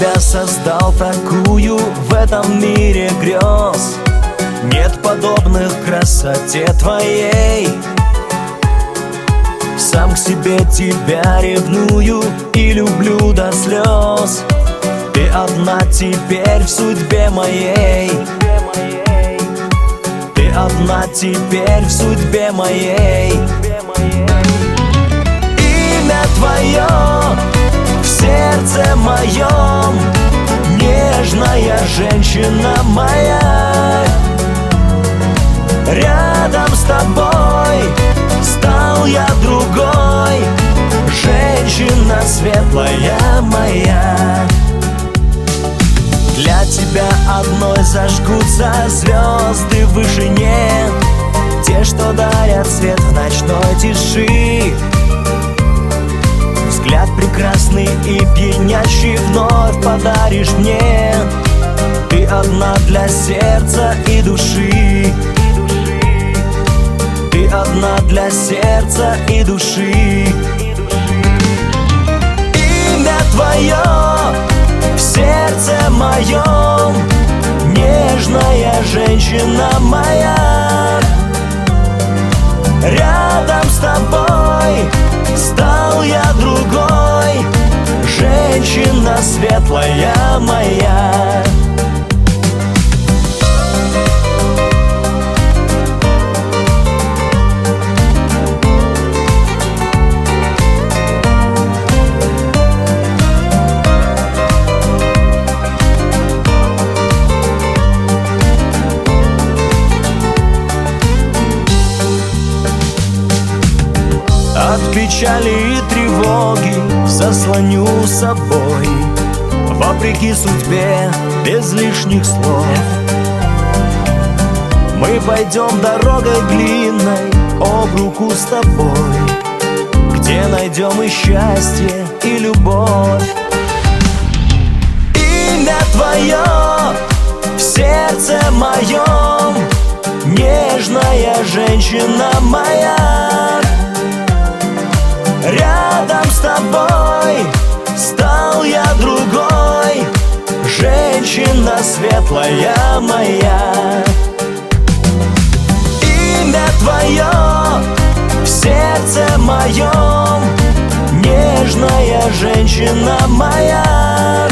тебя создал такую в этом мире грез. Нет подобных красоте твоей. Сам к себе тебя ревную и люблю до слез. Ты одна теперь в судьбе моей. Ты одна теперь в судьбе моей. Имя твое в сердце моем, нежная женщина моя. Рядом с тобой стал я другой, женщина светлая моя. Для тебя одной зажгутся звезды в вышине, те, что дарят свет в ночной тиши. Взгляд прекрасный и пьянящий вновь подаришь мне. Ты одна для сердца и души. Ты одна для сердца и души. Имя твое в сердце моем, нежная женщина моя. Рядом с тобой стал я другой, женщина светлая моя. От печали и тревоги заслоню собой, вопреки судьбе, без лишних слов. Мы пойдем дорогой длинной об руку с тобой, где найдем и счастье, и любовь. Имя твое в сердце моем, нежная женщина моя. Рядом с тобой стал я другой, женщина светлая моя. Имя твое в сердце моем, нежная женщина моя.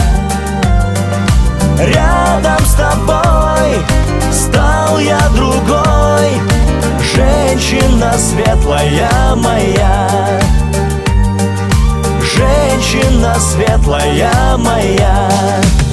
Рядом с тобой стал я другой, женщина светлая моя. Женщина светлая моя.